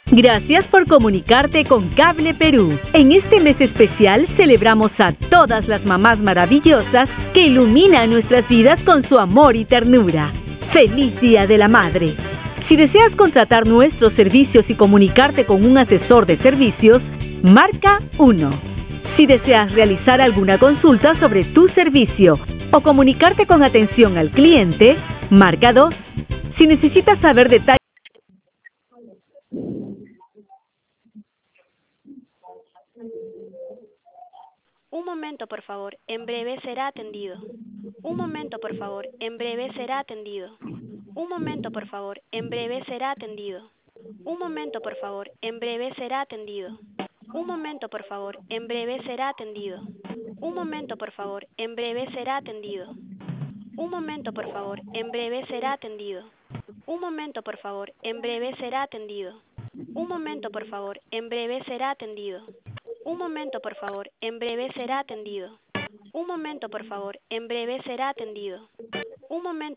Gracias por comunicarte con Cable Perú. En este mes especial celebramos a todas las mamás maravillosas que iluminan nuestras vidas con su amor y ternura. ¡Feliz Día de la Madre! Si deseas contratar nuestros servicios y comunicarte con un asesor de servicios, marca 1. Si deseas realizar alguna consulta sobre tu servicio o comunicarte con atención al cliente, marca 2. Si necesitas saber detalles. Un momento, por favor. En breve será atendido. Un momento, por favor. En breve será atendido. Un momento, por favor. En breve será atendido. Un momento, por favor. En breve será atendido. Un momento, por favor. En breve será atendido. Un momento, por favor. En breve será atendido. Un momento, por favor. En breve será atendido. Un momento, por favor. En breve será atendido. Un momento, por favor. En breve será atendido. Un momento, por favor. En breve será atendido. Un momento, por favor. En breve será atendido. Un momento.